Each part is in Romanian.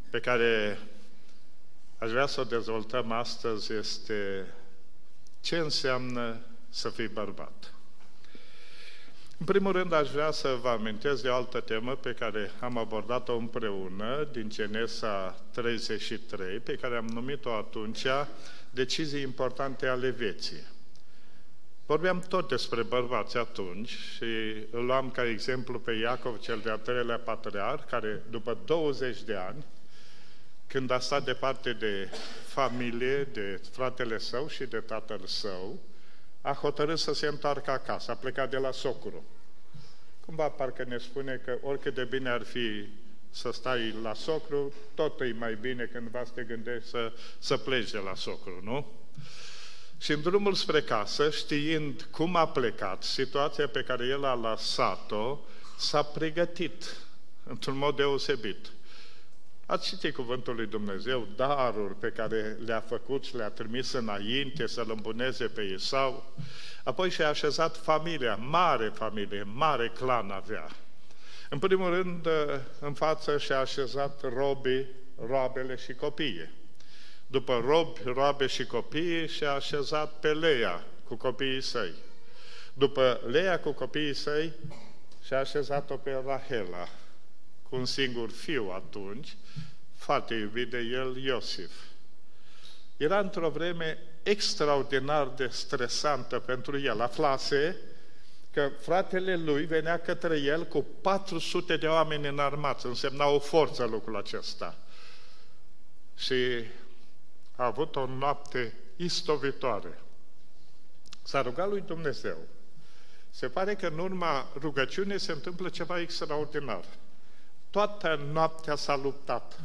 pe care aș vrea să o dezvoltăm astăzi este ce înseamnă să fii bărbat. În primul rând, aș vrea să vă amintesc de o altă temă pe care am abordat-o împreună din Genesa 33, pe care am numit-o atunci decizii importante ale vieții. Vorbeam tot despre bărbați atunci și îl luam ca exemplu pe Iacov, cel de-al treilea patriarh, care după 20 de ani, când a stat departe de familie, de fratele său și de tatăl său, a hotărât să se întoarcă acasă, a plecat de la socru. Cumva parcă ne spune că oricât de bine ar fi să stai la socru, tot e mai bine cândva să te gândești să pleci de la socru, nu? Și în drumul spre casă, știind cum a plecat, situația pe care el a lăsat-o, s-a pregătit într-un mod deosebit. Ați citit cuvântul lui Dumnezeu, daruri pe care le-a făcut și le-a trimis înainte să-l îmbuneze pe Esau. Apoi și-a așezat familie, mare clan avea. În primul rând, în față și-a așezat robii, roabele și copiii. După robi, roabe și copii, și-a așezat pe Leia cu copiii săi. După Leia cu copiii săi, și-a așezat-o pe Rahela, cu un singur fiu atunci, foarte iubit de el, Iosif. Era într-o vreme extraordinar de stresantă pentru el. Aflase că fratele lui venea către el cu 400 de oameni înarmați. Însemna o forță lucrul acesta. Și a avut o noapte istovitoare. S-a rugat lui Dumnezeu. Se pare că în urma rugăciunii se întâmplă ceva extraordinar. Toată noaptea s-a luptat.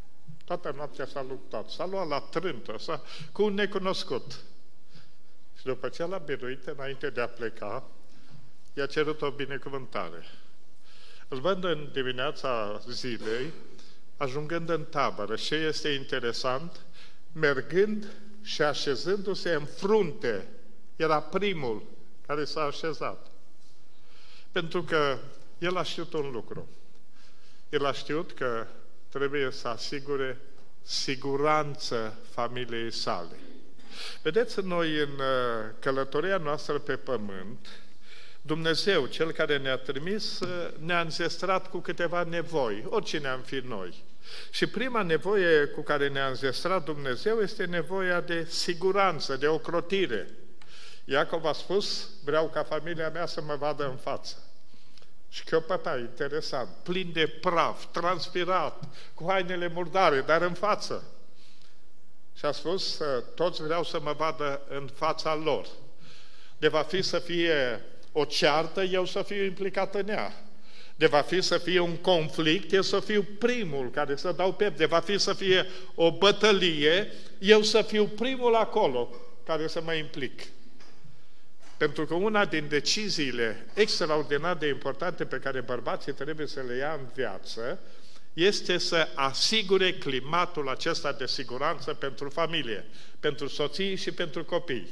S-a luat la trântă, cu un necunoscut. Și după ce l-a biruit, înainte de a pleca, i-a cerut o binecuvântare. Îl văd în dimineața zilei, ajungând în tabără. Și este interesant, mergând și așezându-se în frunte. Era primul care s-a așezat. Pentru că el a știut un lucru. El a știut că trebuie să asigure siguranță familiei sale. Vedeți, noi în călătoria noastră pe pământ, Dumnezeu, Cel care ne-a trimis, ne-a înzestrat cu câteva nevoi, oricine am fi noi. Și prima nevoie cu care ne-a înzestrat Dumnezeu este nevoia de siguranță, de ocrotire. Iacov a spus, vreau ca familia mea să mă vadă în față. Și chiopăta, interesant, plin de praf, transpirat, cu hainele murdare, dar în față. Și a spus, toți vreau să mă vadă în fața lor. De va fi să fie o ceartă, eu să fiu implicat în ea. De va fi să fie un conflict, eu să fiu primul care să dau piept. De va fi să fie o bătălie, eu să fiu primul acolo care să mă implic. Pentru că una din deciziile extraordinar de importante pe care bărbații trebuie să le ia în viață este să asigure climatul acesta de siguranță pentru familie, pentru soții și pentru copii.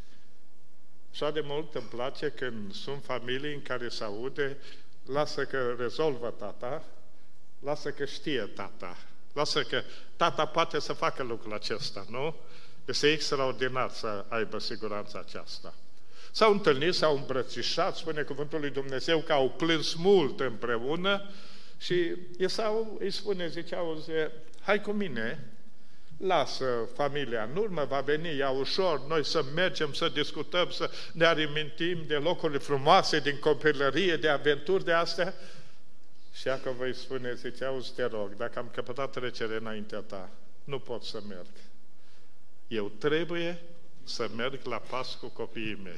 Așa de mult îmi place când sunt familii în care se aude, lasă că rezolvă tata, lasă că știe tata, lasă că tata poate să facă lucrul acesta, nu? Este extraordinar să aibă siguranța aceasta. S-au întâlnit, s-au îmbrățișat, spune cuvântul lui Dumnezeu că au plâns mult împreună și Esau îi spune, zice, auzi, hai cu mine, lasă familia în urmă, va veni ea ușor, noi să mergem, să discutăm, să ne amintim de locurile frumoase din copilărie, de aventuri de astea. Și Iacov îi spune, zice, auzi, te rog, dacă am căpătat trecere înaintea ta, nu pot să merg. Eu trebuie să merg la pas cu copiii mei.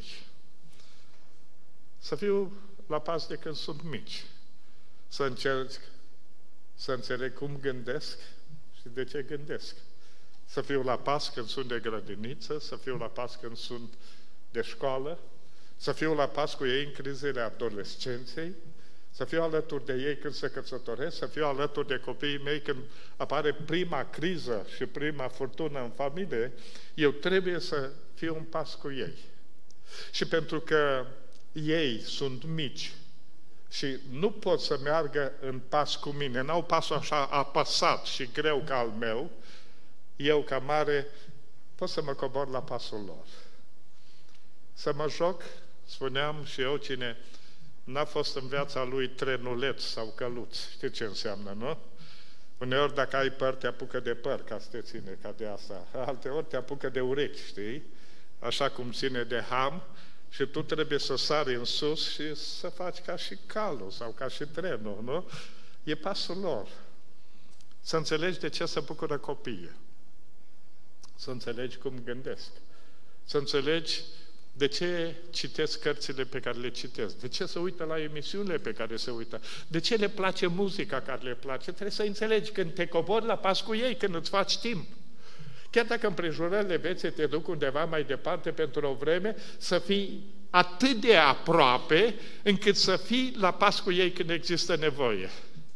Să fiu la pas de când sunt mici. Să încerc să înțeleg cum gândesc și de ce gândesc. Să fiu la pas când sunt de grădiniță, să fiu la pas când sunt de școală, să fiu la pas cu ei în crizele adolescenței, să fiu alături de ei când se căsătoresc, să fiu alături de copiii mei când apare prima criză și prima furtună în familie, eu trebuie să fiu în pas cu ei. Și pentru că ei sunt mici, și nu pot să meargă în pas cu mine, n-au pasul așa apăsat și greu ca al meu, eu ca mare pot să mă cobor la pasul lor. Să mă joc, spuneam și eu, cine n-a fost în viața lui trenuleț sau căluț, știi ce înseamnă, nu? Uneori dacă ai păr, te apucă de păr, ca să te ține ca de asta. Alteori te apucă de urechi, știi? Așa cum ține de ham și tu trebuie să sari în sus și să faci ca și calul sau ca și trenul, nu? E pasul lor. Să înțelegi de ce se bucură copiii. Să înțelegi cum gândesc. Să înțelegi de ce citesc cărțile pe care le citesc, de ce se uită la emisiunile pe care se uită, de ce le place muzica care le place. Trebuie să înțelegi când te cobori la pas cu ei, când îți faci timp. Chiar dacă împrejurările vieții te duc undeva mai departe pentru o vreme, să fii atât de aproape încât să fii la pas cu ei când există nevoie.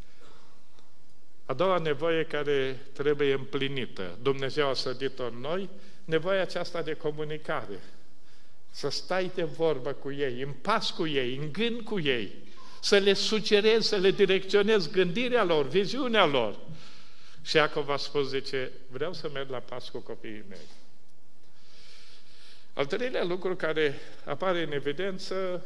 A doua nevoie care trebuie împlinită, Dumnezeu a sădit-o în noi, nevoia aceasta de comunicare. Să stai de vorbă cu ei, în pas cu ei, în gând cu ei, să le sugerezi, să le direcționezi gândirea lor, viziunea lor. Și Iacov a spus, zice, vreau să merg la pas cu copiii mei. Al treilea lucru care apare în evidență,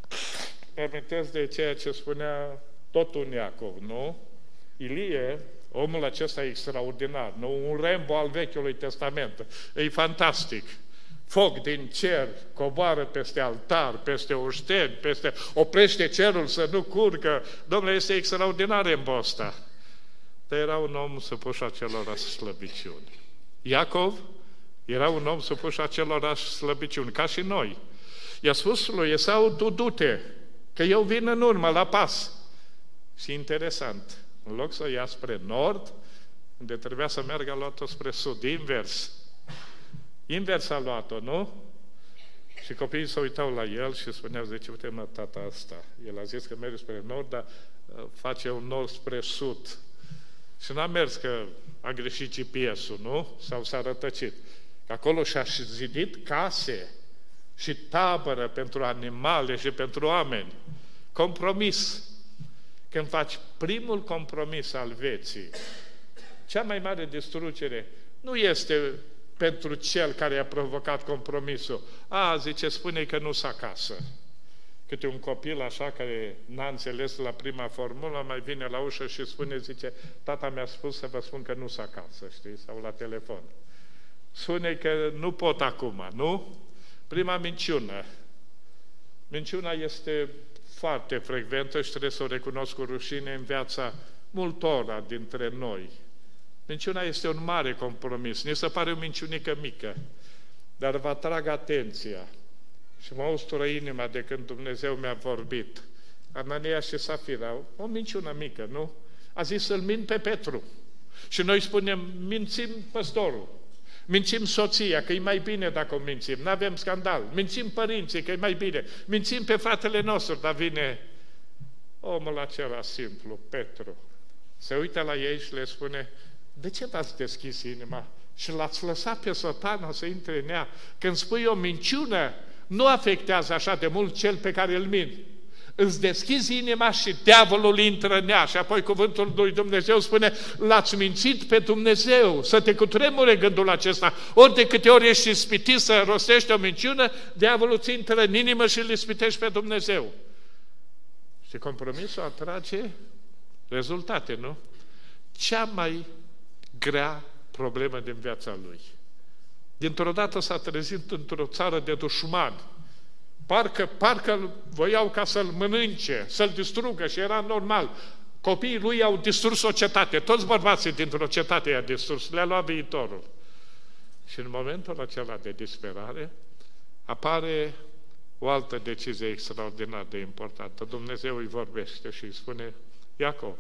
mă amintesc de ceea ce spunea tot un Iacov, nu? Ilie, omul acesta e extraordinar, nu? Un Rambo al Vechiului Testament, e fantastic. Foc din cer coboară peste altar, peste oșteni, oprește cerul să nu curgă. Domnule, este extraordinar în ăsta. Dar era un om supus acelora slăbiciuni. Iacov era un om supus acelora slăbiciuni, ca și noi. I-a spus lui Esau, du-te, că eu vin în urmă, la pas. Și interesant, în loc să ia spre nord, unde trebuia să meargă, a luat-o spre sud, invers. Invers a luat-o, nu? Și copiii se uitau la el și spuneau, zice, uite mă, tata asta. El a zis că merge spre nord, dar face un nord spre sud. Și n-a mers că a greșit GPS-ul, nu? Sau s-a rătăcit. Că acolo și-a zidit case și tabără pentru animale și pentru oameni. Compromis. Când faci primul compromis al vieții, cea mai mare distrugere nu este pentru cel care a provocat compromisul. Zice, spune că nu-s acasă. Câte un copil așa care n-a înțeles la prima formulă, mai vine la ușă și spune, zice, tata mi-a spus să vă spun că nu-s acasă, știi, sau la telefon. Spune că nu pot acum, nu? Prima minciună. Minciuna este foarte frecventă și trebuie să o recunosc cu rușine în viața multora dintre noi. Minciuna este un mare compromis. Ne se pare o minciunică mică, dar vă atrag atenția și mă ustură inima de când Dumnezeu mi-a vorbit. Anania și Safira, o minciună mică, nu? A zis să-l mint pe Petru. Și noi spunem, mințim păstorul, mințim soția, că e mai bine dacă o mințim, nu avem scandal, mințim părinții, că e mai bine, mințim pe fratele nostru, dar vine omul acela simplu, Petru, se uită la ei și le spune, de ce v-ați deschis inima și l-ați lăsat pe Satana să intre în ea? Când spui o minciună, nu afectează așa de mult cel pe care îl minți. Îți deschizi inima și diavolul intră în ea. Și apoi cuvântul lui Dumnezeu spune, l-ați mințit pe Dumnezeu, să te cutremure gândul acesta. Ori de câte ori ești ispitit să rostești o minciună, diavolul ți intră în inimă și îl ispitești pe Dumnezeu. Și compromisul atrage rezultate, nu? Cea mai grea problemă din viața lui. Dintr-o dată s-a trezit într-o țară de dușmani. Parcă îl voiau ca să-l mănânce, să-l distrugă și era normal. Copiii lui au distrus o cetate, toți bărbații dintr-o cetate i-a distrus, le-a luat viitorul. Și în momentul acela de disperare apare o altă decizie extraordinar de importantă. Dumnezeu îi vorbește și îi spune, Iacov,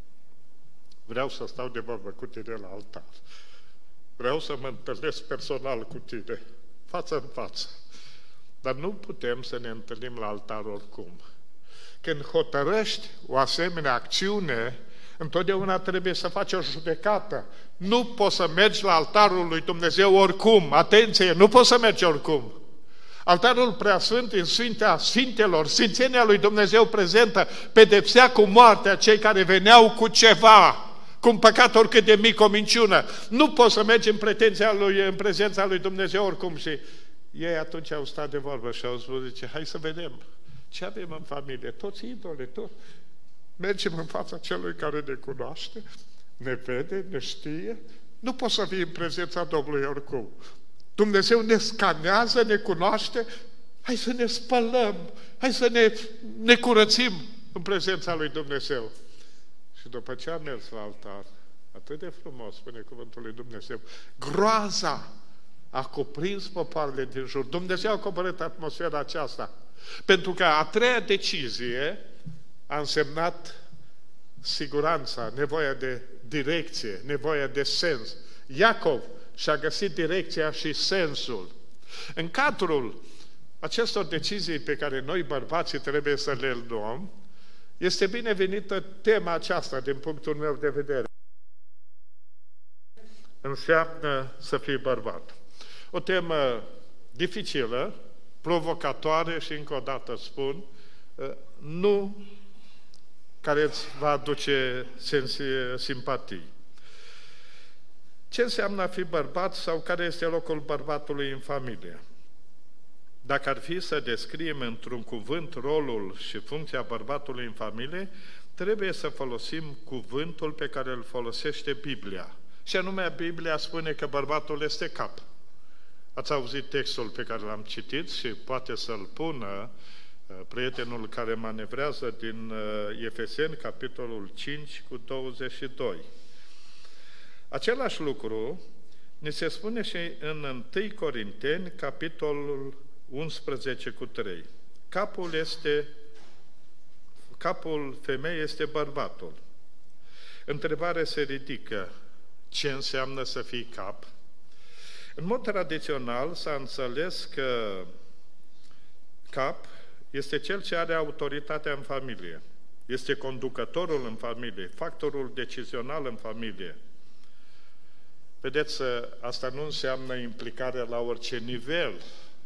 vreau să stau de vorbă cu tine la altar. Vreau să mă întâlnesc personal cu tine, față în față. Dar nu putem să ne întâlnim la altar oricum. Când hotărăști o asemenea acțiune, întotdeauna trebuie să faci o judecată. Nu poți să mergi la altarul lui Dumnezeu oricum. Atenție, nu poți să mergi oricum. Altarul preasfânt în Sfintea Sfintelor, Sfințenia lui Dumnezeu prezentă, pedepsea cu moartea cei care veneau cu ceva, cu un păcat oricât de mic, o minciună. Nu poți să mergi în prezența lui Dumnezeu oricum. Și ei atunci au stat de vorbă și au spus, zice, hai să vedem ce avem în familie, toți idole, tot. Mergem în fața celui care ne cunoaște, ne vede, ne știe. Nu poți să vii în prezența Domnului oricum. Dumnezeu ne scanează, ne cunoaște, hai să ne spălăm, hai să ne curățim în prezența lui Dumnezeu. Și după ce a mers la altar, atât de frumos, spune cuvântul lui Dumnezeu, groaza a cuprins popoarele din jur. Dumnezeu a coborât atmosfera aceasta. Pentru că a treia decizie a însemnat siguranța, nevoia de direcție, nevoia de sens. Iacov și-a găsit direcția și sensul. În cadrul acestor decizii pe care noi, bărbații, trebuie să le luăm, este binevenită tema aceasta, din punctul meu de vedere. Înseamnă să fii bărbat. O temă dificilă, provocatoare și, încă o dată spun, nu care îți va aduce simpatii. Ce înseamnă a fi bărbat sau care este locul bărbatului în familie? Dacă ar fi să descriem într-un cuvânt rolul și funcția bărbatului în familie, trebuie să folosim cuvântul pe care îl folosește Biblia. Și anume, Biblia spune că bărbatul este cap. Ați auzit textul pe care l-am citit și poate să-l pună prietenul care manevrează din Efeseni, capitolul 5 cu 22. Același lucru ne se spune și în 1 Corinteni, capitolul 11 cu 3. Capul femeii este bărbatul. Întrebarea se ridică, ce înseamnă să fii cap? În mod tradițional s-a înțeles că cap este cel ce are autoritatea în familie. Este conducătorul în familie, factorul decizional în familie. Vedeți, asta nu înseamnă implicarea la orice nivel,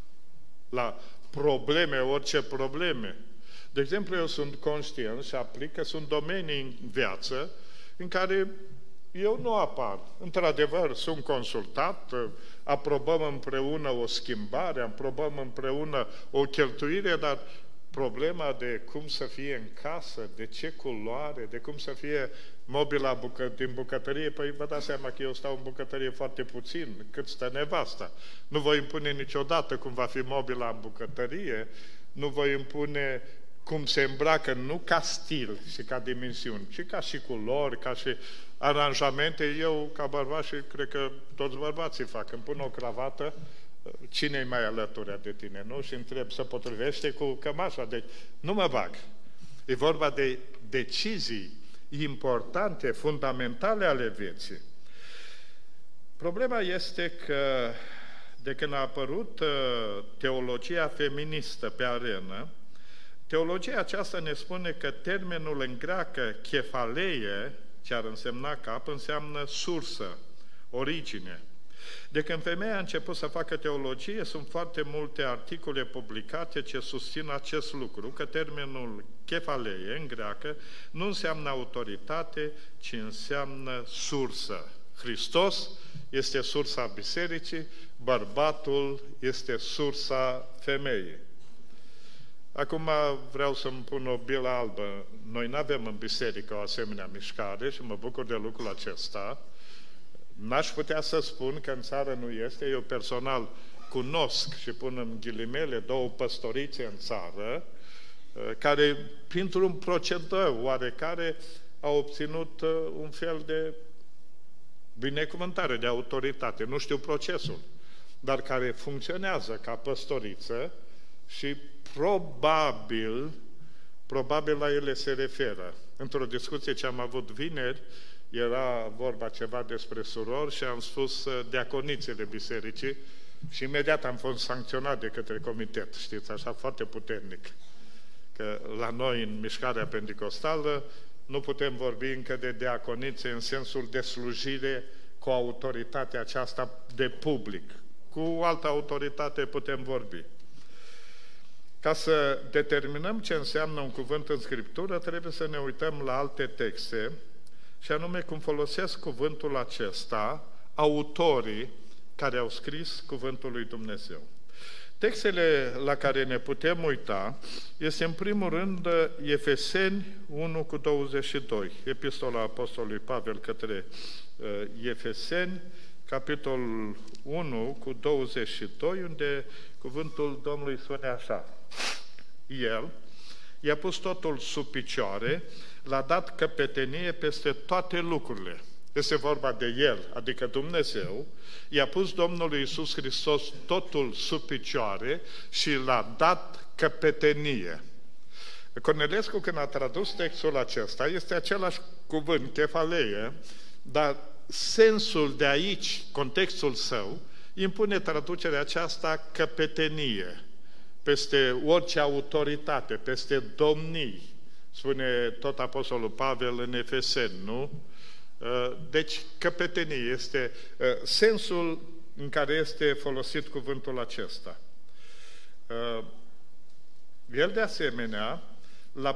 la probleme, orice probleme. De exemplu, eu sunt conștient și aplic că sunt domenii în viață în care eu nu apar. Într-adevăr, sunt consultat, aprobăm împreună o schimbare, aprobăm împreună o cheltuire, dar problema de cum să fie în casă, de ce culoare, de cum să fie mobila din bucătărie, păi vă dați seama că eu stau în bucătărie foarte puțin, cât stă nevasta. Nu voi impune niciodată cum va fi mobila în bucătărie, nu voi impune cum se îmbracă, nu ca stil și ca dimensiuni, ci ca și culori, ca și aranjamente. Eu, ca bărbat, și cred că toți bărbații fac, îmi pun o cravată, cine-i mai alături de tine, nu? Și întreb, se potrivește cu cămașa? Deci, nu mă bag. E vorba de decizii importante, fundamentale ale vieții. Problema este că de când a apărut teologia feministă pe arenă, teologia aceasta ne spune că termenul în greacă chefaleie, ce ar însemna cap, înseamnă sursă, origine. De când femeia a început să facă teologie, sunt foarte multe articole publicate ce susțin acest lucru, că termenul chefaleie, în greacă, nu înseamnă autoritate, ci înseamnă sursă. Hristos este sursa bisericii, bărbatul este sursa femeii. Acum vreau să-mi pun o bilă albă. Noi nu avem în biserică o asemenea mișcare și mă bucur de lucrul acesta. N-aș putea să spun că în țară nu este. Eu personal cunosc și pun în ghilimele 2 păstorițe în țară care, printr-un procedeu oarecare, au obținut un fel de binecuvântare, de autoritate. Nu știu procesul, dar care funcționează ca păstoriță și probabil la ele se referă. Într-o discuție ce am avut vineri, era vorba ceva despre surori și am spus diaconițele bisericii și imediat am fost sancționat de către comitet, știți, așa foarte puternic. Că la noi, în mișcarea pentecostală, nu putem vorbi încă de diaconițe în sensul de slujire cu autoritatea aceasta de public. Cu altă autoritate putem vorbi. Ca să determinăm ce înseamnă un cuvânt în Scriptură, trebuie să ne uităm la alte texte, și anume cum folosesc cuvântul acesta autorii care au scris cuvântul lui Dumnezeu. Textele la care ne putem uita este în primul rând Efeseni 1:22, epistola Apostolului Pavel către Efeseni, capitolul 1:22, unde cuvântul Domnului spune așa: El i-a pus totul sub picioare, l-a dat căpetenie peste toate lucrurile. Este vorba de El, adică Dumnezeu, i-a pus Domnului Iisus Hristos totul sub picioare și l-a dat căpetenie. Cornelescu, când a tradus textul acesta, este același cuvânt, kefaleie, dar sensul de aici, contextul său, impune traducerea aceasta căpetenie, peste orice autoritate, peste domnii, spune tot Apostolul Pavel în Efeseni, nu? Deci, căpetenie este sensul în care este folosit cuvântul acesta. El, de asemenea, l-a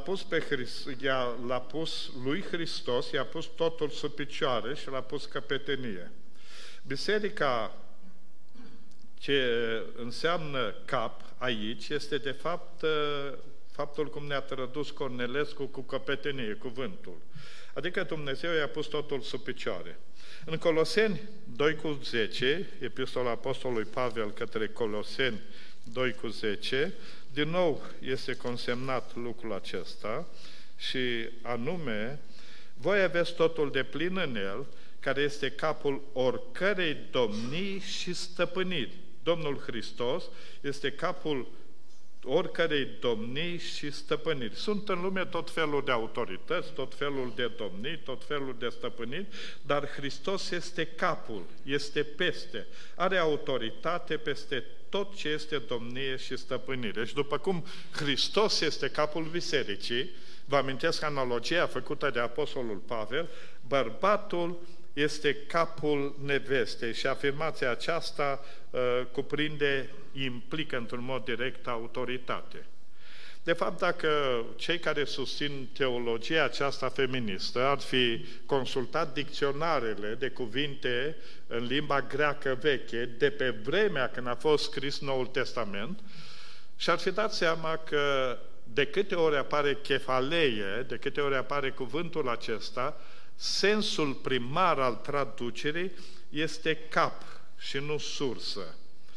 pus lui Hristos, i-a pus totul sub picioare și l-a pus căpetenie. Biserica, ce înseamnă cap aici, este de fapt faptul cum ne-a tradus Cornelescu cu căpetenie, cuvântul. Adică Dumnezeu i-a pus totul sub picioare. În Coloseni 2:10, epistola Apostolului Pavel către Coloseni 2:10, din nou este consemnat lucrul acesta și anume: voi aveți totul de plin în El, care este capul oricărei domnii și stăpâniri. Domnul Hristos este capul oricărei domnii și stăpâniri. Sunt în lume tot felul de autorități, tot felul de domnii, tot felul de stăpâniri, dar Hristos este capul, este peste, are autoritate peste tot ce este domnie și stăpânire. Și după cum Hristos este capul bisericii, vă amintesc analogia făcută de Apostolul Pavel, bărbatul este capul nevestei și afirmația aceasta implică într-un mod direct autoritate. De fapt, dacă cei care susțin teologia aceasta feministă ar fi consultat dicționarele de cuvinte în limba greacă veche de pe vremea când a fost scris Noul Testament, și-ar fi dat seama că de câte ori apare kefaleie, de câte ori apare cuvântul acesta, sensul primar al traducerii este cap și nu sursă.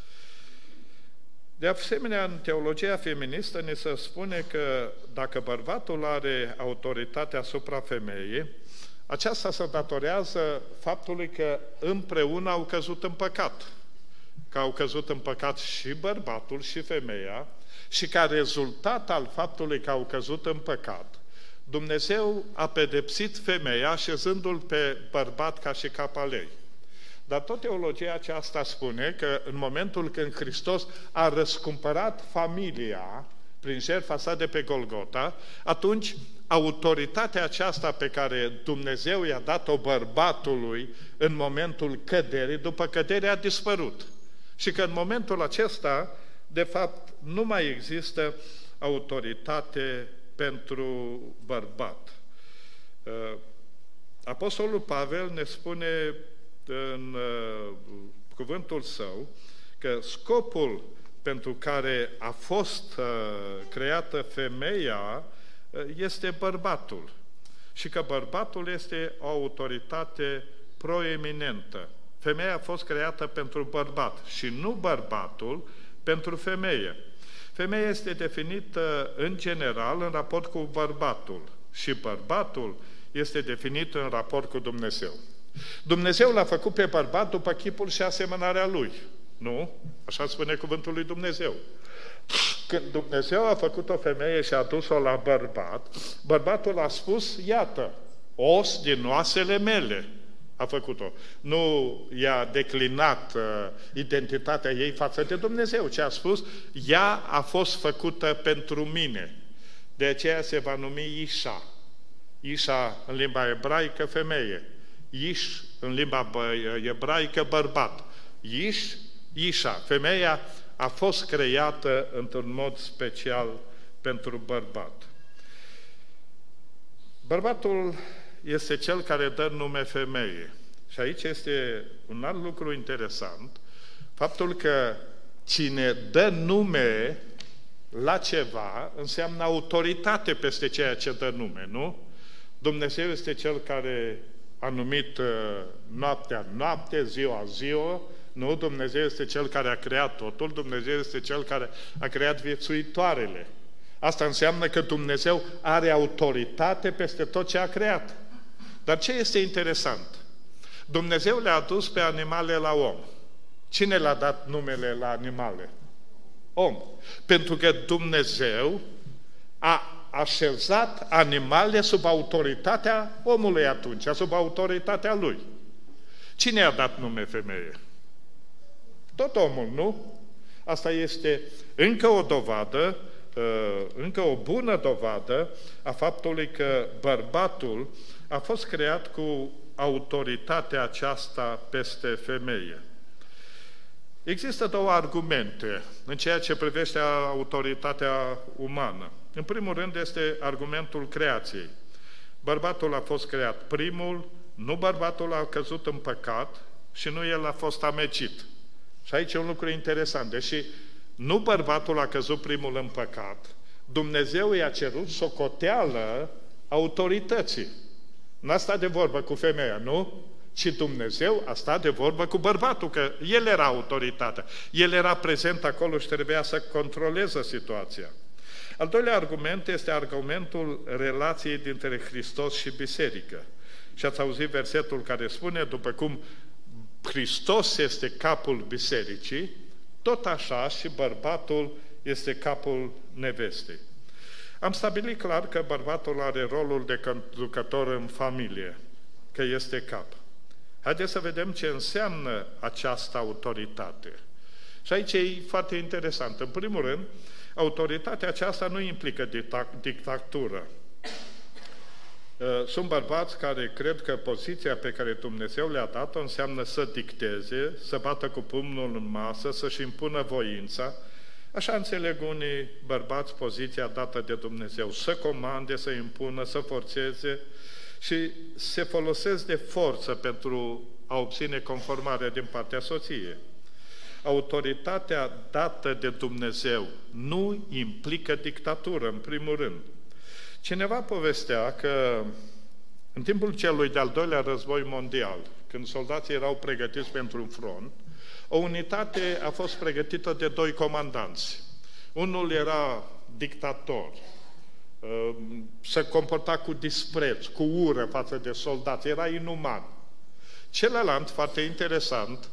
De asemenea, în teologia feministă ne se spune că dacă bărbatul are autoritatea asupra femeii, aceasta se datorează faptului că împreună au căzut în păcat. Că au căzut în păcat și bărbatul și femeia și ca rezultat al faptului că au căzut în păcat, Dumnezeu a pedepsit femeia așezându-l pe bărbat ca și cap al ei. Dar tot teologia aceasta spune că în momentul când Hristos a răscumpărat familia prin jertfa sa de pe Golgota, atunci autoritatea aceasta pe care Dumnezeu i-a dat-o bărbatului în momentul căderii, după cădere a dispărut. Și că în momentul acesta, de fapt, nu mai există autoritate pentru bărbat. Apostolul Pavel ne spune în cuvântul său că scopul pentru care a fost creată femeia este bărbatul și că bărbatul este o autoritate proeminentă. Femeia a fost creată pentru bărbat și nu bărbatul pentru femeie. Femeia este definită în general în raport cu bărbatul și bărbatul este definit în raport cu Dumnezeu. Dumnezeu l-a făcut pe bărbat după chipul și asemănarea lui. Nu? Așa spune cuvântul lui Dumnezeu. Când Dumnezeu a făcut o femeie și a dus-o la bărbat, bărbatul a spus: iată, os din oasele mele a făcut-o. Nu i-a declinat identitatea ei față de Dumnezeu, ci a spus: ea a fost făcută pentru mine. De aceea se va numi Ișa. Ișa în limba ebraică femeie. Iș în limba ebraică bărbat. Ișa. Femeia a fost creată într-un mod special pentru bărbat. Bărbatul este cel care dă nume femeii. Și aici este un alt lucru interesant, faptul că cine dă nume la ceva înseamnă autoritate peste ceea ce dă nume, nu? Dumnezeu este Cel care a numit noaptea noapte, ziua ziua, nu? Dumnezeu este Cel care a creat totul, Dumnezeu este Cel care a creat viețuitoarele. Asta înseamnă că Dumnezeu are autoritate peste tot ce a creat. Dar ce este interesant? Dumnezeu le-a adus pe animale la om. Cine le-a dat numele la animale? Om. Pentru că Dumnezeu a așezat animale sub autoritatea omului atunci, sub autoritatea lui. Cine a dat nume femeie? Tot omul, nu? Asta este încă o dovadă, încă o bună dovadă a faptului că bărbatul a fost creat cu autoritatea aceasta peste femeie. Există două argumente în ceea ce privește autoritatea umană. În primul rând este argumentul creației. Bărbatul a fost creat primul, nu bărbatul a căzut în păcat și nu el a fost amecit. Și aici e un lucru interesant. Deși nu bărbatul a căzut primul în păcat, Dumnezeu i-a cerut socoteală autorității. N-a stat de vorbă cu femeia, nu? Ci Dumnezeu a stat de vorbă cu bărbatul, că el era autoritatea. El era prezent acolo și trebuia să controleze situația. Al doilea argument este argumentul relației dintre Hristos și biserică. Și ați auzit versetul care spune, după cum Hristos este capul bisericii, tot așa și bărbatul este capul nevestei. Am stabilit clar că bărbatul are rolul de conducător în familie, că este cap. Haideți să vedem ce înseamnă această autoritate. Și aici e foarte interesant. În primul rând, autoritatea aceasta nu implică dictatură. Sunt bărbați care cred că poziția pe care Dumnezeu le-a dat-o înseamnă să dicteze, să bată cu pumnul în masă, să-și impună voința. Așa înțeleg unii bărbați poziția dată de Dumnezeu, să comande, să impună, să forțeze și se folosesc de forță pentru a obține conformarea din partea soției. Autoritatea dată de Dumnezeu nu implică dictatură, în primul rând. Cineva povestea că în timpul celui de-al doilea război mondial, când soldații erau pregătiți pentru un front, o unitate a fost pregătită de doi comandanți. Unul era dictator, se comporta cu dispreț, cu ură față de soldați, era inuman. Celălalt, foarte interesant,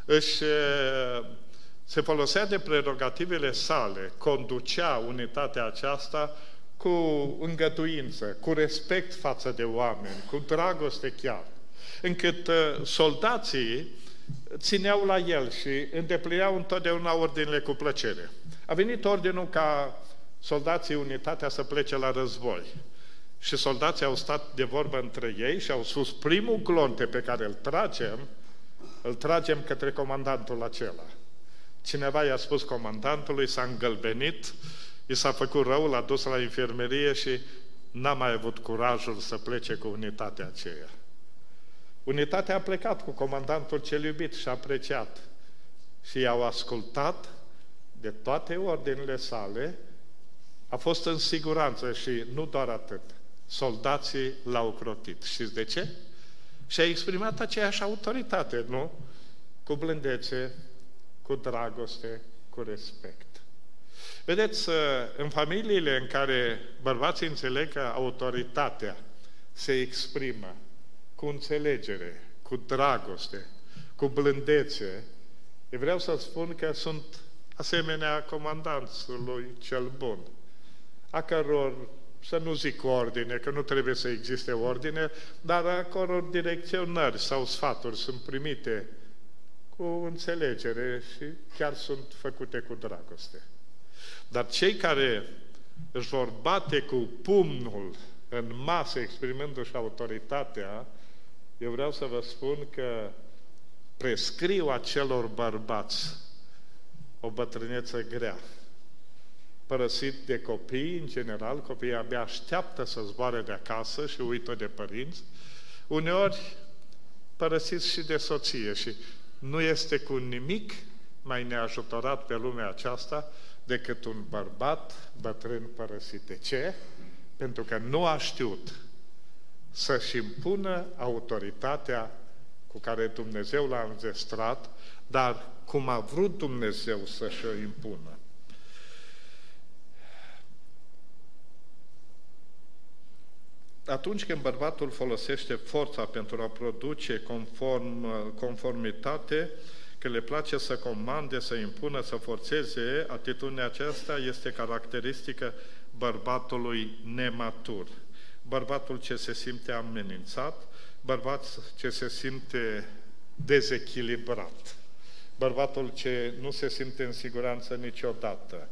se folosea de prerogativele sale, conducea unitatea aceasta cu îngăduință, cu respect față de oameni, cu dragoste chiar, încât soldații țineau la el și îndeplineau întotdeauna ordinele cu plăcere. A venit ordinul ca soldații, unitatea, să plece la război. Și soldații au stat de vorbă între ei și au spus, primul glonte pe care îl tragem către comandantul acela. Cineva i-a spus comandantului, s-a îngălbenit, i s-a făcut rău, l-a dus la infirmerie și n-a mai avut curajul să plece cu unitatea aceea. Unitatea a plecat cu comandantul cel iubit și a apreciat. Și i-au ascultat de toate ordinele sale, a fost în siguranță și nu doar atât. Soldații l-au ocrotit. Știți de ce? Și a exprimat aceeași autoritate, nu? Cu blândețe, cu dragoste, cu respect. Vedeți, în familiile în care bărbații înțeleg că autoritatea se exprimă cu înțelegere, cu dragoste, cu blândețe, eu vreau să spun că sunt asemenea comandanțului cel bun, a căror, să nu zic ordine, că nu trebuie să existe ordine, dar a căror direcționări sau sfaturi sunt primite cu înțelegere și chiar sunt făcute cu dragoste. Dar cei care își vor bate cu pumnul în masă, exprimându-și autoritatea, eu vreau să vă spun că prescriu acelor bărbați o bătrânețe grea. Părăsit de copii, în general, copiii abia așteaptă să zboare de acasă și uită de părinți. Uneori părăsiți și de soție și nu este cu nimic mai neajutorat pe lumea aceasta decât un bărbat bătrân părăsit. De ce? Pentru că nu a știut să-și impună autoritatea cu care Dumnezeu l-a înzestrat, dar cum a vrut Dumnezeu să-și o impună. Atunci când bărbatul folosește forța pentru a produce conformitate, că le place să comande, să impună, să forțeze, atitudinea aceasta este caracteristică bărbatului nematur. Bărbatul ce se simte amenințat, bărbatul ce se simte dezechilibrat, bărbatul ce nu se simte în siguranță niciodată.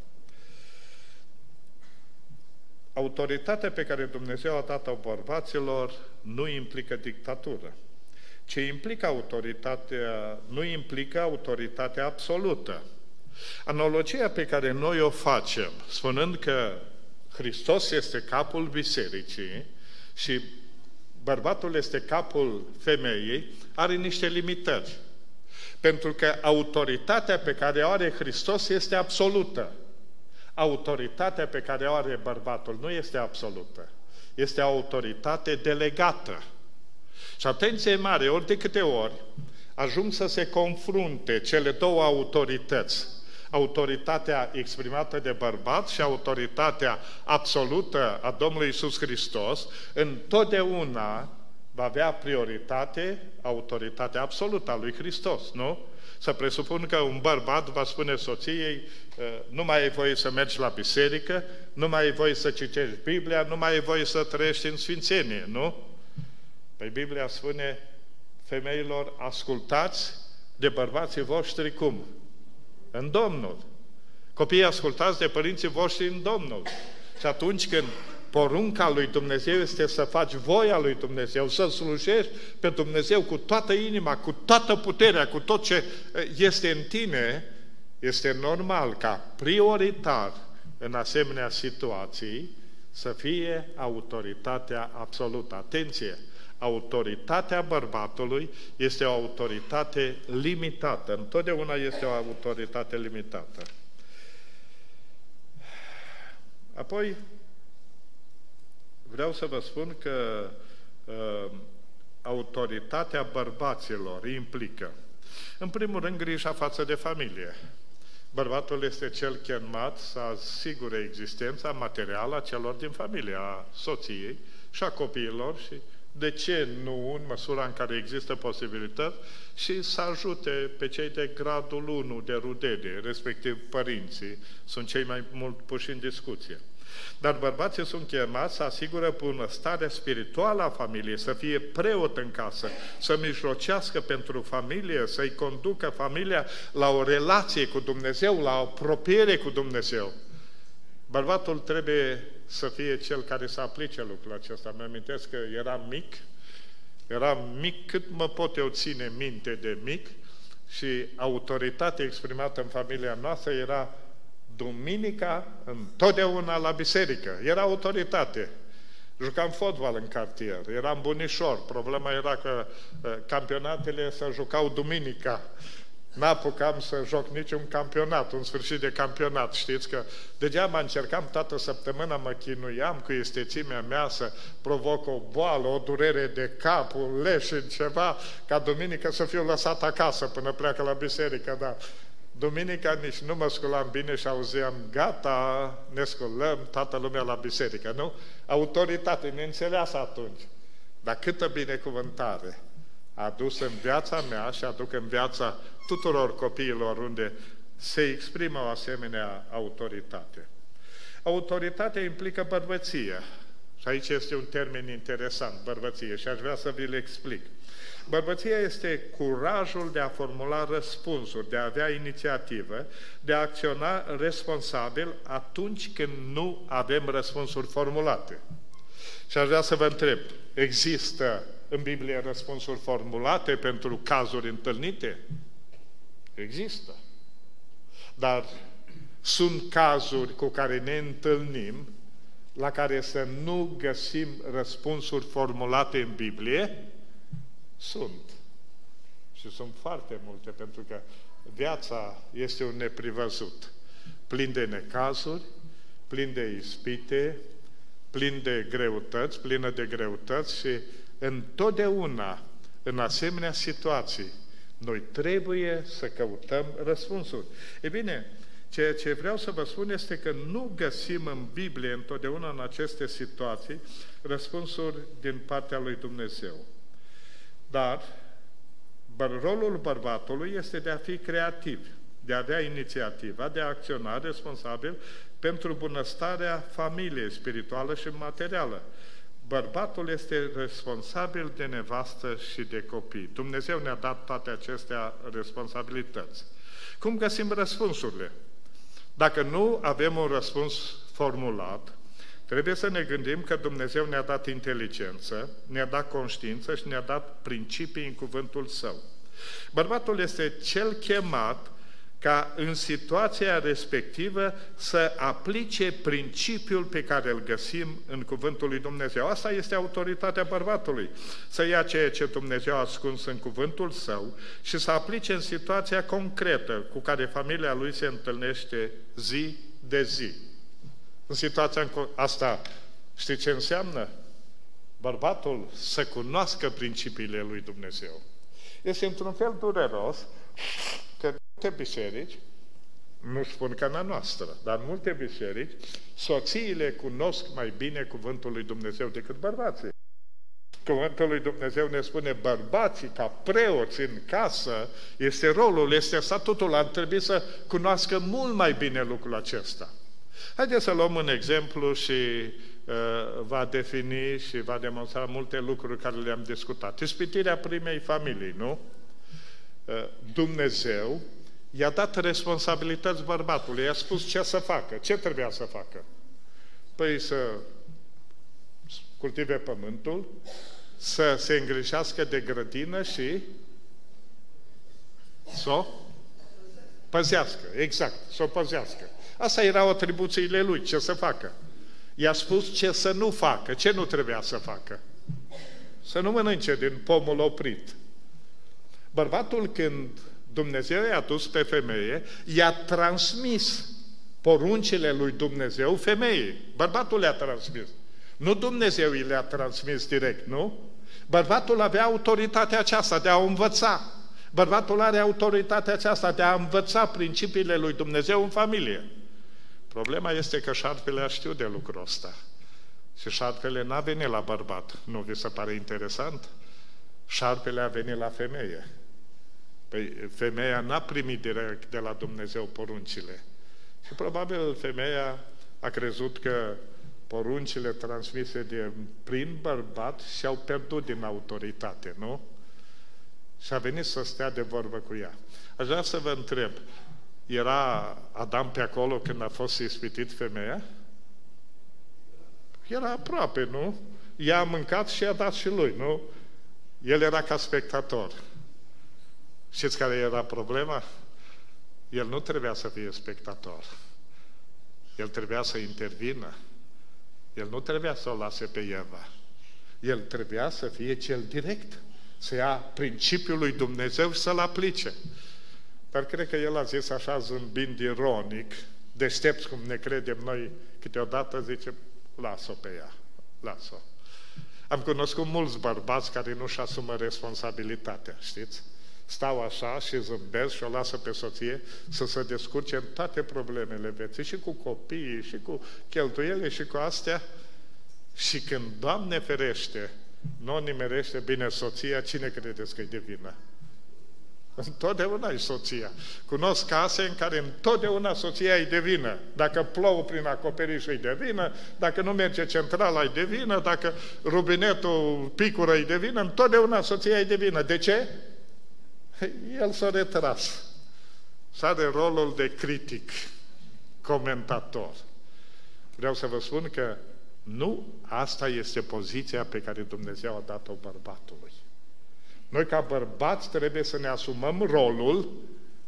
Autoritatea pe care Dumnezeu a dat-o bărbaților nu implică dictatură. Ce implică autoritatea, nu implică autoritatea absolută. Analogia pe care noi o facem, spunând că Hristos este capul bisericii și bărbatul este capul femeii, are niște limitări. Pentru că autoritatea pe care o are Hristos este absolută. Autoritatea pe care o are bărbatul nu este absolută. Este o autoritate delegată. Și atenție mare, ori de câte ori ajung să se confrunte cele două autorități, autoritatea exprimată de bărbat și autoritatea absolută a Domnului Iisus Hristos, întotdeauna va avea prioritate autoritatea absolută a lui Hristos, nu? Să presupun că un bărbat va spune soției, nu mai ai voie să mergi la biserică, nu mai ai voie să citești Biblia, nu mai ai voie să trăiești în sfințenie, nu? Păi Biblia spune femeilor, ascultați de bărbații voștri cum? În Domnul. Copiii, ascultați de părinții voștri în Domnul. Și atunci când porunca lui Dumnezeu este să faci voia lui Dumnezeu, să slujești pe Dumnezeu cu toată inima, cu toată puterea, cu tot ce este în tine, este normal ca prioritar în asemenea situații să fie autoritatea absolută. Atenție! Autoritatea bărbatului este o autoritate limitată. Întotdeauna este o autoritate limitată. Apoi, vreau să vă spun că autoritatea bărbaților implică, în primul rând, grija față de familie. Bărbatul este cel chemat să asigure existența materială a celor din familie, a soției și a copiilor și, de ce nu, în măsura în care există posibilități, și să ajute pe cei de gradul 1 de rudenie, respectiv părinții, sunt cei mai mult puși în discuție. Dar bărbații sunt chemați să asigură bunăstarea spirituală a familiei, să fie preot în casă, să mijlocească pentru familie, să-i conducă familia la o relație cu Dumnezeu, la o apropiere cu Dumnezeu. Bărbatul trebuie să fie cel care să aplice lucrul acesta. Îmi amintesc că eram mic cât mă pot eu ține minte de mic și autoritatea exprimată în familia noastră era duminica întotdeauna la biserică. Era autoritate. Jucam fotbal în cartier, eram bunișor. Problema era că campionatele se jucau duminica. N-apucam să joc niciun campionat, un sfârșit de campionat. Știți că degeaba încercam toată săptămâna, mă chinuiam cu estețimea mea să provoc o boală, o durere de cap, un leșin, ceva, ca duminică să fiu lăsat acasă până pleacă la biserică, dar duminica nici nu mă sculam bine și auzeam, gata, ne sculăm, toată lumea la biserică, nu? Autoritate, neînțeleasă atunci. Dar câtă binecuvântare a adus în viața mea și aduc în viața tuturor copiilor unde se exprimă o asemenea autoritate. Autoritatea implică bărbăție. Și aici este un termen interesant, bărbăție, și aș vrea să vi-l explic. Bărbăția este curajul de a formula răspunsuri, de a avea inițiativă, de a acționa responsabil atunci când nu avem răspunsuri formulate. Și aș vrea să vă întreb, există în Biblie răspunsuri formulate pentru cazuri întâlnite? Există. Dar sunt cazuri cu care ne întâlnim, la care să nu găsim răspunsuri formulate în Biblie? Sunt. Și sunt foarte multe, pentru că viața este un neprevăzut, plin de necazuri, plin de ispite, plin de greutăți, plină de greutăți și întotdeauna, în asemenea situații, noi trebuie să căutăm răspunsuri. E bine, ceea ce vreau să vă spun este că nu găsim în Biblie întotdeauna în aceste situații răspunsuri din partea lui Dumnezeu. Dar rolul bărbatului este de a fi creativ, de a avea inițiativa, de a acționa responsabil pentru bunăstarea familiei spirituală și materială. Bărbatul este responsabil de nevastă și de copii. Dumnezeu ne-a dat toate acestea responsabilități. Cum găsim răspunsurile? Dacă nu avem un răspuns formulat, trebuie să ne gândim că Dumnezeu ne-a dat inteligență, ne-a dat conștiință și ne-a dat principii în cuvântul Său. Bărbatul este cel chemat ca în situația respectivă să aplice principiul pe care îl găsim în cuvântul lui Dumnezeu. Asta este autoritatea bărbatului, să ia ceea ce Dumnezeu a ascuns în cuvântul Său și să aplice în situația concretă cu care familia lui se întâlnește zi de zi. În situația asta, știi ce înseamnă? Bărbatul să cunoască principiile lui Dumnezeu. Este într-un fel dureros că multe biserici, nu spun că în a noastră, dar în multe biserici, soțiile cunosc mai bine cuvântul lui Dumnezeu decât bărbații. Cuvântul lui Dumnezeu ne spune, bărbații ca preoți în casă, este rolul, este statutul, ar trebui să cunoască mult mai bine lucrul acesta. Haideți să luăm un exemplu și va defini și va demonstra multe lucruri care le-am discutat. Ispitirea primei familii, nu? Dumnezeu i-a dat responsabilități bărbatului, i-a spus ce să facă. Ce trebuia să facă? Păi să cultive pământul, să se îngrijească de grădină și să o păzească. Exact, să o păzească. Asta erau atribuțiile lui, ce să facă. I-a spus ce să nu facă, ce nu trebuia să facă. Să nu mănânce din pomul oprit. Bărbatul, când Dumnezeu i-a dus pe femeie, i-a transmis poruncile lui Dumnezeu femeii. Bărbatul le-a transmis. Nu Dumnezeu i le-a transmis direct, nu? Bărbatul avea autoritatea aceasta de a o învăța. Bărbatul are autoritatea aceasta de a învăța principiile lui Dumnezeu în familie. Problema este că șarpele a știut de lucrul ăsta. Și șarpele n-a venit la bărbat. Nu vi se pare interesant? Șarpele a venit la femeie. Păi femeia n-a primit direct de la Dumnezeu poruncile. Și probabil femeia a crezut că poruncile transmise prin bărbat și-au pierdut din autoritate, nu? Și a venit să stea de vorbă cu ea. Aș vrea să vă întreb, era Adam pe acolo când a fost ispitit femeia? Era aproape, nu? Ea a mâncat și i-a dat și lui, nu? El era ca spectator. Știți care era problema? El nu trebuia să fie spectator. El trebuia să intervină. El nu trebuia să o lase pe Eva. El trebuia să fie cel direct, să ia principiul lui Dumnezeu și să-l aplice. Dar cred că el a zis așa zâmbind ironic, deștepți cum ne credem noi, câteodată zice, las-o pe ea, las-o. Am cunoscut mulți bărbați care nu-și asumă responsabilitatea, știți? Stau așa și zâmbesc și o lasă pe soție să se descurce în toate problemele vieții, și cu copiii, și cu cheltuiele, și cu astea. Și când, Doamne ferește, nu o nimerește bine soția, cine credeți că-i de vină? Întotdeauna e soția. Cunosc case în care întotdeauna soția e de vină. Dacă plouă prin acoperiș e de vină, dacă nu merge centrala e de vină, dacă rubinetul picură e de vină, întotdeauna soția e de vină. De ce? El s-a retras. Și are rolul de critic, comentator. Vreau să vă spun că nu asta este poziția pe care Dumnezeu a dat-o bărbatului. Noi, ca bărbați, trebuie să ne asumăm rolul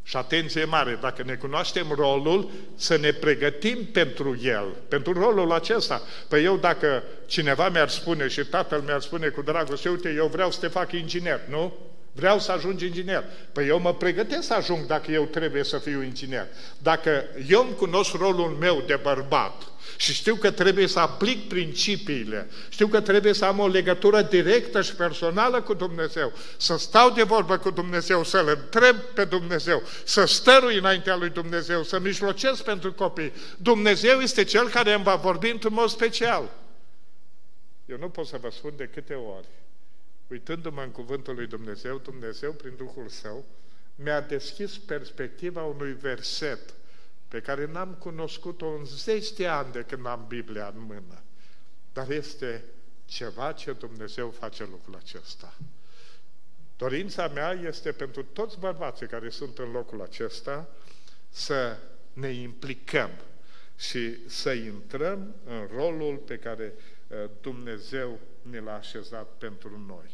Și atenție mare, dacă ne cunoaștem rolul, să ne pregătim pentru el, pentru rolul acesta. Păi eu dacă cineva mi-ar spune și tatăl mi-ar spune cu dragoste, uite, eu vreau să te fac inginer, nu? Vreau să ajung inginer. Păi eu mă pregătesc să ajung dacă eu trebuie să fiu inginer. Dacă eu îmi cunosc rolul meu de bărbat și știu că trebuie să aplic principiile, știu că trebuie să am o legătură directă și personală cu Dumnezeu, să stau de vorbă cu Dumnezeu, să-L întreb pe Dumnezeu, să stărui înaintea lui Dumnezeu, să mijlocesc pentru copii. Dumnezeu este Cel care îmi va vorbi într-un mod special. Eu nu pot să vă spun de câte ori, uitându-mă în cuvântul lui Dumnezeu, Dumnezeu, prin Duhul Său, mi-a deschis perspectiva unui verset pe care n-am cunoscut-o în 10 de ani de când am Biblia în mână. Dar este ceva ce Dumnezeu face lucrul acesta. Dorința mea este pentru toți bărbații care sunt în locul acesta să ne implicăm și să intrăm în rolul pe care Dumnezeu ne l-a așezat pentru noi.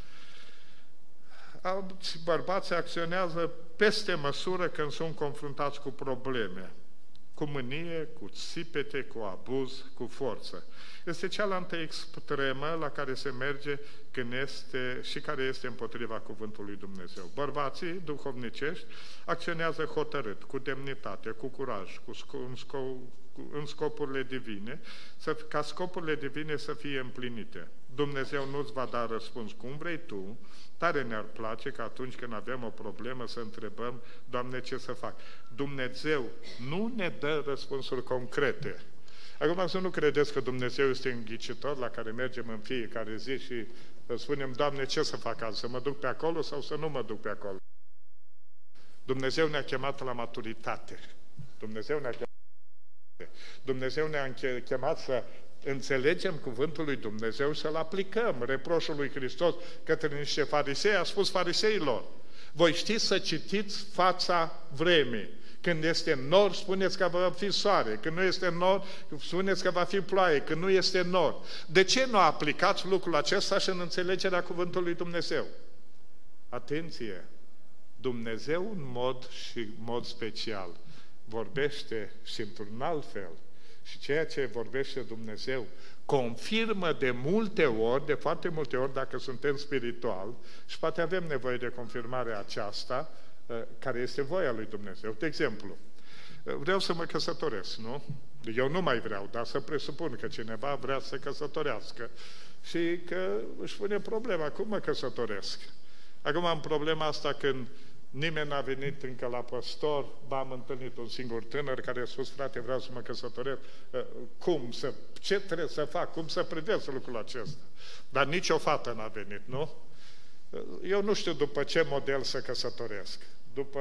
Alți bărbați acționează peste măsură când sunt confruntați cu probleme, cu mânie, cu țipete, cu abuz, cu forță. Este cealaltă extremă la care se merge când este și care este împotriva cuvântului Dumnezeu. Bărbații duhovnicești acționează hotărât, cu demnitate, cu curaj, în scopurile divine, ca scopurile divine să fie împlinite. Dumnezeu nu-ți va da răspuns cum vrei tu, tare ne-ar place că atunci când avem o problemă să întrebăm, Doamne, ce să fac? Dumnezeu nu ne dă răspunsuri concrete. Acum să nu credeți că Dumnezeu este un ghicitor la care mergem în fiecare zi și spunem, Doamne, ce să fac azi? Să mă duc pe acolo sau să nu mă duc pe acolo? Dumnezeu ne-a chemat la maturitate. Dumnezeu ne-a chemat să înțelegem cuvântul lui Dumnezeu, să-l aplicăm. Reproșul lui Hristos către niște farisei a spus fariseilor, voi știți să citiți fața vremii. Când este nor, spuneți că va fi soare. Când nu este nor, spuneți că va fi ploaie. Când nu este nor. De ce nu aplicați lucrul acesta și în înțelegerea cuvântului lui Dumnezeu? Atenție! Dumnezeu în mod special vorbește și într-un alt fel. Și ceea ce vorbește Dumnezeu confirmă de multe ori, de foarte multe ori, dacă suntem spiritual, și poate avem nevoie de confirmarea aceasta, care este voia lui Dumnezeu. De exemplu, vreau să mă căsătoresc, nu? Eu nu mai vreau, dar să presupun că cineva vrea să se căsătorească și că își pune problema, cum mă căsătoresc? Acum am problema asta când nimeni n-a venit încă la păstor, am întâlnit un singur tânăr care a spus, frate, vreau să mă căsătoresc, ce trebuie să fac, cum să privesc lucrul acesta? Dar nici o fată n-a venit, nu? Eu nu știu după ce model să căsătoresc. După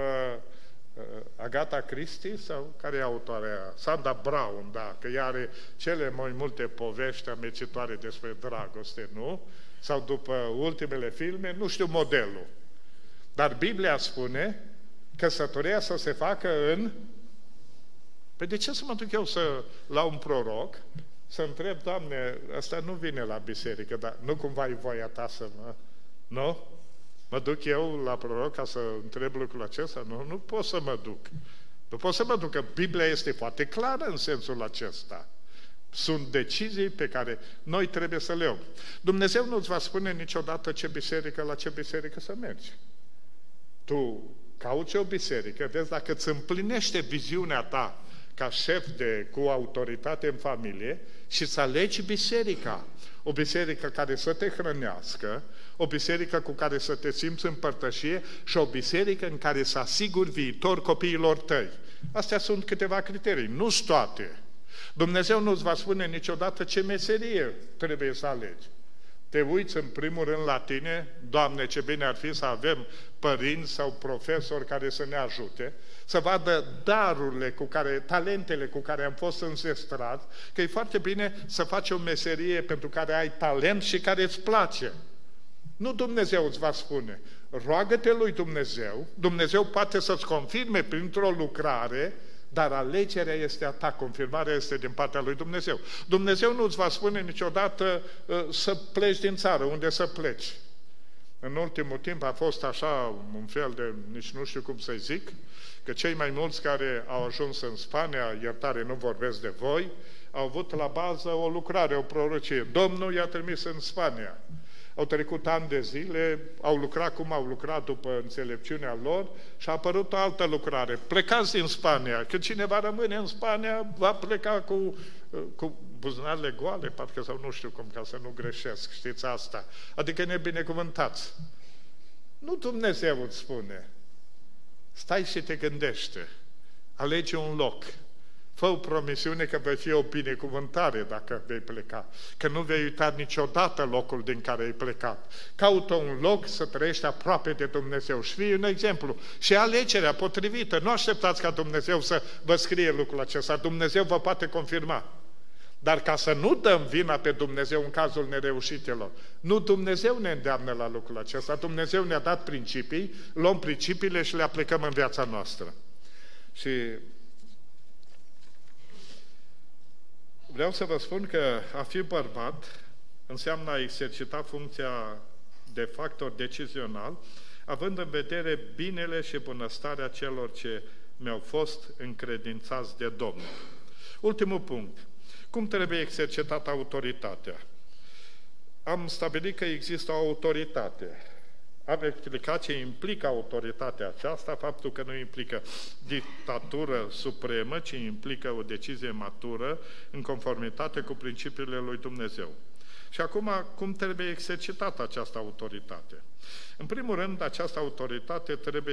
Agatha Christie sau care e autoarea? Sandra Brown, da, că ea are cele mai multe povești amecitoare despre dragoste, nu? Sau după ultimele filme, nu știu modelul. Dar Biblia spune căsătoria să se facă în... Păi de ce să mă duc eu la un proroc să întreb, Doamne, ăsta nu vine la biserică, dar nu cumva e voia ta să mă... Nu? Mă duc eu la proroc ca să întreb lucrul acesta? Nu pot să mă duc. Nu pot să mă duc, că Biblia este foarte clară în sensul acesta. Sunt decizii pe care noi trebuie să le luăm. Dumnezeu nu-ți va spune niciodată la ce biserică să mergi. Tu cauți o biserică, vezi dacă îți împlinește viziunea ta ca șef cu autoritate în familie și să alegi biserica. O biserică care să te hrănească, o biserică cu care să te simți în părtășie și o biserică în care să asiguri viitor copiilor tăi. Astea sunt câteva criterii, nu-s toate. Dumnezeu nu-ți va spune niciodată ce meserie trebuie să alegi. Te uiți în primul rând la tine, Doamne, ce bine ar fi să avem părinți sau profesori care să ne ajute, să vadă darurile talentele cu care am fost înzestrați, că e foarte bine să faci o meserie pentru care ai talent și care îți place. Nu Dumnezeu îți va spune. Roagă-te lui Dumnezeu, Dumnezeu poate să-ți confirme printr-o lucrare, dar alegerea este a ta, confirmarea este din partea lui Dumnezeu. Dumnezeu nu îți va spune niciodată să pleci din țară, unde să pleci. În ultimul timp a fost așa un fel de, nici nu știu cum să zic, că cei mai mulți care au ajuns în Spania, iertare, nu vorbesc de voi, au avut la bază o lucrare, o prorocie. Domnul i-a trimis în Spania. Au trecut ani de zile, au lucrat cum au lucrat după înțelepciunea lor și a apărut o altă lucrare. Plecați din Spania. Când cineva rămâne în Spania, va pleca cu buzunarele goale, parcă sau nu știu cum, ca să nu greșesc, știți asta. Adică nebinecuvântați. Nu Dumnezeu îți spune. Stai și te gândește. Alege un loc. Fă o promisiune că vei fi o binecuvântare dacă vei pleca. Că nu vei uita niciodată locul din care ai plecat. Caută un loc să trăiești aproape de Dumnezeu. Și fii un exemplu. Și alegerea potrivită. Nu așteptați ca Dumnezeu să vă scrie lucrul acesta. Dumnezeu vă poate confirma. Dar ca să nu dăm vina pe Dumnezeu în cazul nereușitelor, nu Dumnezeu ne îndeamnă la lucrul acesta. Dumnezeu ne-a dat principii, luăm principiile și le aplicăm în viața noastră. Și vreau să vă spun că a fi bărbat înseamnă a exercita funcția de factor decizional, având în vedere binele și bunăstarea celor ce mi-au fost încredințați de Domnul. Ultimul punct. Cum trebuie exercitată autoritatea? Am stabilit că există o autoritate. Am explicat ce implică autoritatea aceasta, faptul că nu implică dictatură supremă, ci implică o decizie matură în conformitate cu principiile lui Dumnezeu. Și acum, cum trebuie exercitată această autoritate? În primul rând, această autoritate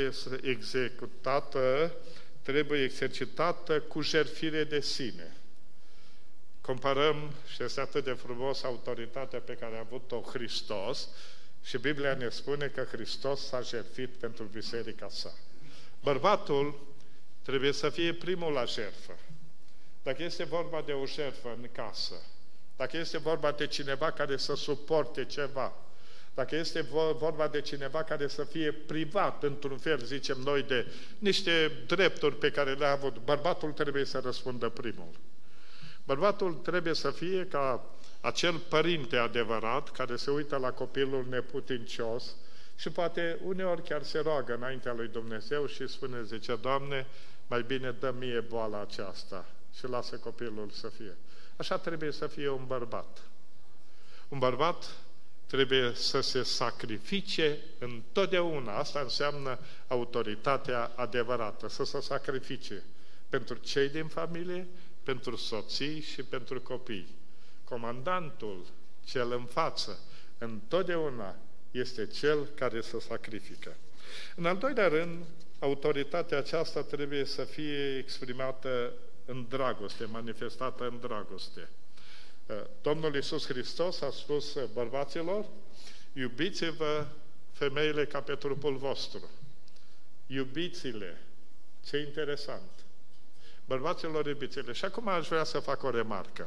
trebuie exercitată cu jertfire de sine. Comparăm, și este atât de frumos, autoritatea pe care a avut-o Hristos, și Biblia ne spune că Hristos s-a jertfit pentru biserica sa. Bărbatul trebuie să fie primul la jertfă. Dacă este vorba de o jertfă în casă, dacă este vorba de cineva care să suporte ceva, dacă este vorba de cineva care să fie privat, într-un fel, zicem noi, de niște drepturi pe care le-a avut, bărbatul trebuie să răspundă primul. Bărbatul trebuie să fie ca acel părinte adevărat care se uită la copilul neputincios și poate uneori chiar se roagă înaintea lui Dumnezeu și spune, zice, Doamne, mai bine dă mie boala aceasta și lasă copilul să fie. Așa trebuie să fie un bărbat. Un bărbat trebuie să se sacrifice întotdeauna. Asta înseamnă autoritatea adevărată, să se sacrifice pentru cei din familie, pentru soții și pentru copii. Comandantul, cel în față, întotdeauna este cel care se sacrifică. În al doilea rând, autoritatea aceasta trebuie să fie exprimată în dragoste, manifestată în dragoste. Domnul Iisus Hristos a spus bărbaților, iubiți-vă femeile ca pe trupul vostru. Iubiți-le. Ce interesant. Bărbaților, iubiți-le. Și acum aș vrea să fac o remarcă.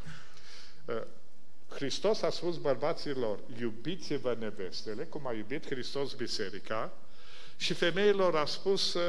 Hristos a spus bărbaților, iubiți-vă nevestele, cum a iubit Hristos biserica, și femeilor a spus,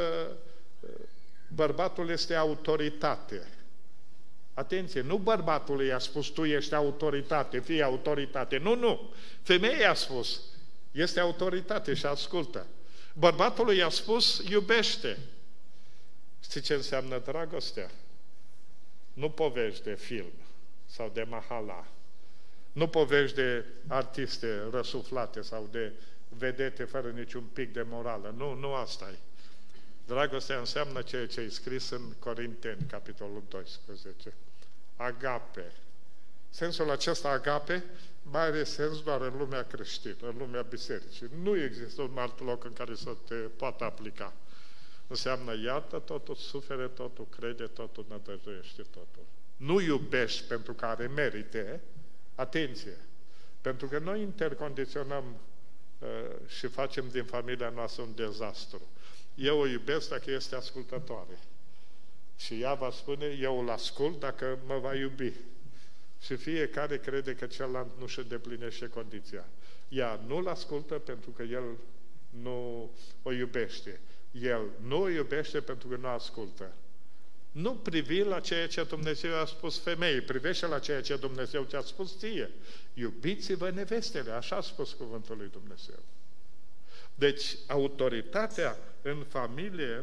bărbatul este autoritate. Atenție, nu bărbatul i-a spus, tu ești autoritate, fii autoritate. Nu. Femeia a spus, este autoritate și ascultă. Bărbatul i-a spus, iubește. Știi ce înseamnă dragostea? Nu povești de film sau de mahala. Nu povești de artiste răsuflate sau de vedete fără niciun pic de morală. Nu asta e. Dragostea înseamnă ceea ce e scris în Corinteni, capitolul 12. Agape. Sensul acesta agape mai are sens doar în lumea creștină, în lumea bisericii. Nu există un alt loc în care să te poată aplica. Înseamnă iartă totul, sufere totul, crede totul, nădăjduiește totul. Nu iubești pentru că are merite, atenție, pentru că noi intercondiționăm și facem din familia noastră un dezastru. Eu o iubesc dacă este ascultătoare. Și ea va spune, eu îl ascult dacă mă va iubi. Și fiecare crede că celălalt nu își îndeplinește condiția. Ea nu-l ascultă pentru că el nu o iubește. El nu o iubește pentru că nu ascultă. Nu privi la ceea ce Dumnezeu a spus femeii, privește la ceea ce Dumnezeu ți-a spus ție. Iubiți-vă nevestele, așa a spus cuvântul lui Dumnezeu. Deci, autoritatea în familie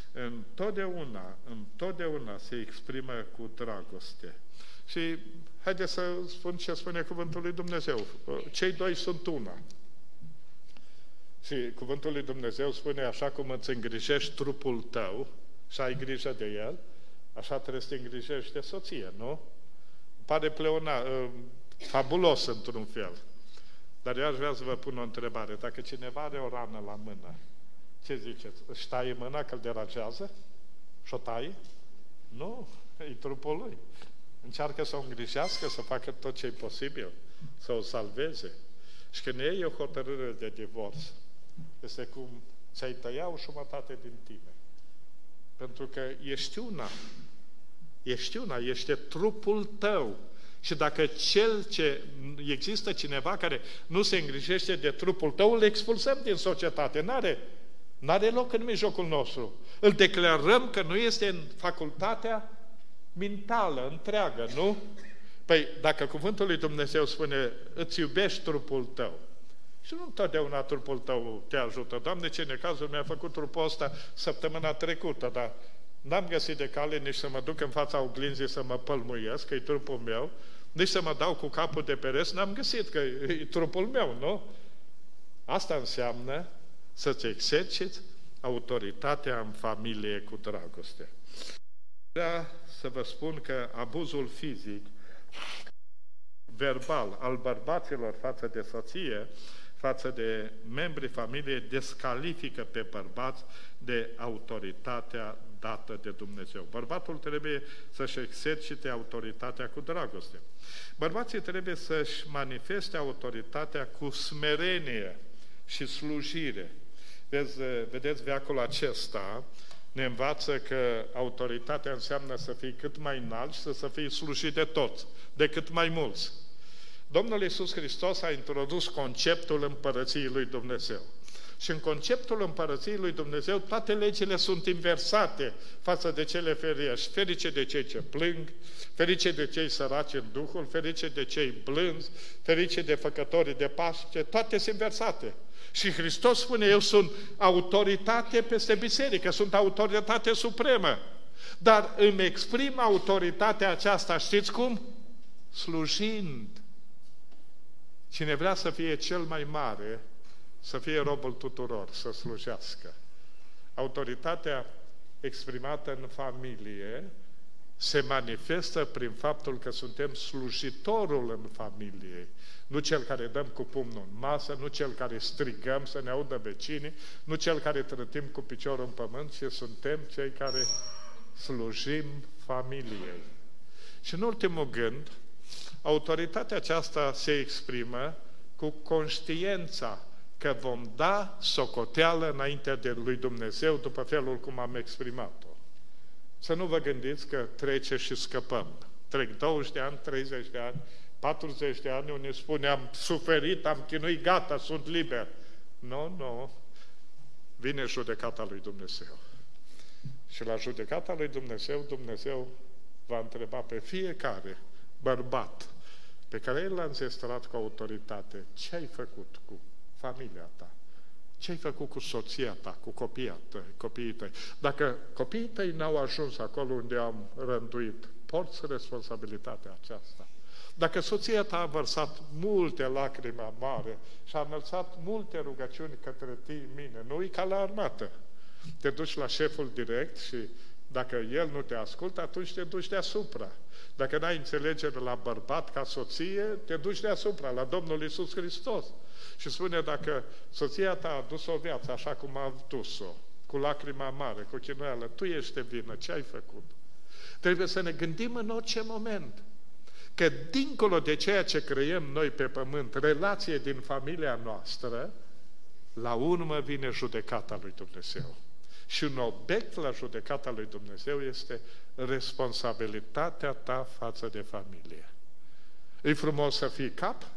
întotdeauna se exprimă cu dragoste. Și haideți să spun ce spune Cuvântul lui Dumnezeu. Cei doi sunt una. Și Cuvântul lui Dumnezeu spune, așa cum îți îngrijești trupul tău și ai grijă de el, așa trebuie să te îngrijești de soție, nu? Pare fabulos într-un fel. Dar eu aș vrea să vă pun o întrebare. Dacă cineva are o rană la mână, ce ziceți? Își taie mâna că îl deranjează? Și-o taie? Nu, e trupul lui. Încearcă să o îngrijească, să facă tot ce e posibil, să o salveze. Și când iei o hotărâre de divorț, este cum ți-ai tăia o jumătate din tine. Pentru că ești una, ești trupul tău. Și dacă există cineva care nu se îngrijește de trupul tău, îl expulsăm din societate. N-are loc în mijlocul nostru. Îl declarăm că nu este în facultatea mentală, întreagă, nu? Păi, dacă Cuvântul lui Dumnezeu spune, îți iubești trupul tău, și nu întotdeauna trupul tău te ajută. Doamne, ce necazul mi-a făcut trupul ăsta săptămâna trecută, dar n-am găsit de cale nici să mă duc în fața oglinzii să mă pălmuiesc, că e trupul meu, nici să mă dau cu capul de pereți, n-am găsit, că e trupul meu, nu? Asta înseamnă să-ți exerciți autoritatea în familie cu dragoste. Vreau să vă spun că abuzul fizic, verbal, al bărbaților față de soție, față de membrii familiei, descalifică pe bărbați de autoritatea dată de Dumnezeu. Bărbatul trebuie să-și exercite autoritatea cu dragoste. Bărbații trebuie să-și manifeste autoritatea cu smerenie și slujire. Vedeți, veacul acesta ne învață că autoritatea înseamnă să fii cât mai înalt și să fii slujit de toți, de cât mai mulți. Domnul Iisus Hristos a introdus conceptul Împărăției lui Dumnezeu. Și în conceptul Împărăției lui Dumnezeu toate legile sunt inversate față de cele feriești. Ferice de cei ce plâng, ferice de cei săraci în Duhul, ferice de cei blânzi, ferice de făcătorii de pace, toate sunt inversate. Și Hristos spune, eu sunt autoritate peste biserică, sunt autoritate supremă. Dar îmi exprim autoritatea aceasta, știți cum? Slujind. Cine vrea să fie cel mai mare, să fie robul tuturor, să slujească. Autoritatea exprimată în familie se manifestă prin faptul că suntem slujitorul în familie, nu cel care dăm cu pumnul în masă, nu cel care strigăm să ne audă vecinii, nu cel care trătim cu piciorul în pământ, ci suntem cei care slujim familiei. Și în ultimul gând, autoritatea aceasta se exprimă cu conștiința că vom da socoteală înainte de lui Dumnezeu după felul cum am exprimat-o. Să nu vă gândiți că trece și scăpăm. Trec 20 de ani, 30 de ani, 40 de ani, unii spune, am suferit, am chinuit, gata, sunt liber. Nu. Vine judecata lui Dumnezeu. Și la judecata lui Dumnezeu, Dumnezeu va întreba pe fiecare bărbat pe care El l-a înzestrat cu autoritate, ce ai făcut cu familia ta? Ce ai făcut cu soția ta, cu copiii tăi? Dacă copiii tăi n-au ajuns acolo unde am rânduit, porți responsabilitatea aceasta. Dacă soția ta a vărsat multe lacrimi amare și a înălțat multe rugăciuni către mine, nu e ca la armată. Te duci la șeful direct și dacă el nu te ascultă, atunci te duci deasupra. Dacă n-ai înțelegere la bărbat ca soție, te duci deasupra, la Domnul Iisus Hristos. Și spune, dacă soția ta a dus o viață așa cum a dus-o, cu lacrima mare, cu chinuială, tu ești de vină, ce ai făcut? Trebuie să ne gândim în orice moment că dincolo de ceea ce creăm noi pe pământ, relație din familia noastră, la urmă vine judecata lui Dumnezeu. Și un obiect la judecata lui Dumnezeu este responsabilitatea ta față de familie. E frumos să fii cap?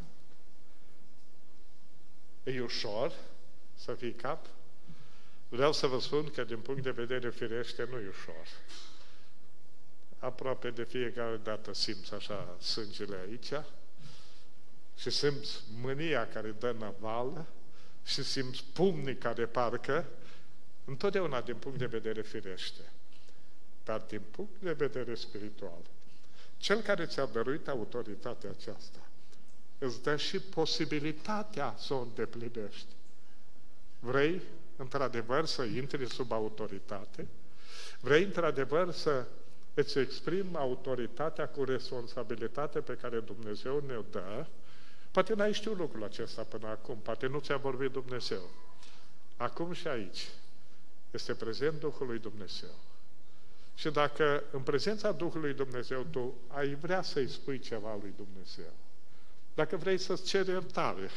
E ușor să fii cap? Vreau să vă spun că din punct de vedere firește nu e ușor. Aproape de fiecare dată simți așa sângele aici și simți mânia care dă navală și simți pumnii care parcă, întotdeauna din punct de vedere firește, dar din punct de vedere spiritual. Cel care ți-a dăruit autoritatea aceasta îți dă și posibilitatea să o îndeplinești. Vrei, într-adevăr, să intri sub autoritate? Vrei, într-adevăr, să îți exprimi autoritatea cu responsabilitate pe care Dumnezeu ne-o dă? Poate n-ai știut lucrul acesta până acum, poate nu ți-a vorbit Dumnezeu. Acum și aici este prezent Duhul lui Dumnezeu. Și dacă în prezența Duhului Dumnezeu tu ai vrea să-i spui ceva lui Dumnezeu, dacă vrei să-ți ceri iertare,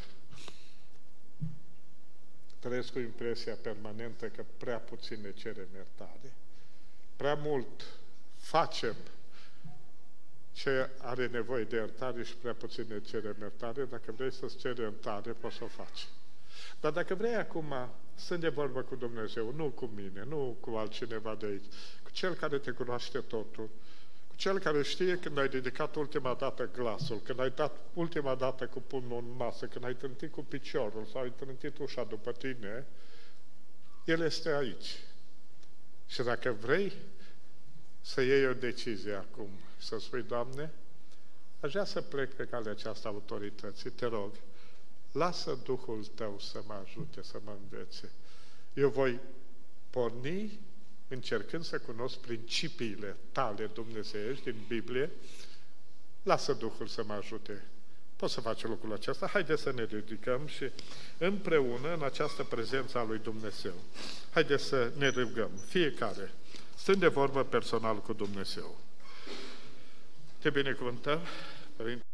trăiesc cu impresia permanentă că prea puțin ne cerem iertare. Prea mult facem ce are nevoie de iertare și prea puțin ne cerem iertare. Dacă vrei să-ți ceri iertare, poți să o faci. Dar dacă vrei acum să de vorbă cu Dumnezeu, nu cu mine, nu cu altcineva de aici, cu Cel care te cunoaște totul, cu Cel care știe când ai ridicat ultima dată glasul, când ai dat ultima dată cu pumnul în masă, când ai trântit cu piciorul sau ai trântit ușa după tine, El este aici. Și dacă vrei să iei o decizie acum, să spui, Doamne, aș vrea să plec pe calea aceasta autorității, te rog, lasă Duhul Tău să mă ajute, să mă învețe. Eu voi porni încercând să cunosc principiile Tale dumnezeiești din Biblie, lasă Duhul să mă ajute. Poți să faci lucrul acesta? Haideți să ne ridicăm și împreună în această prezență a lui Dumnezeu. Haideți să ne rugăm, fiecare, stând de vorbă personal cu Dumnezeu. Te binecuvântăm, Părinte.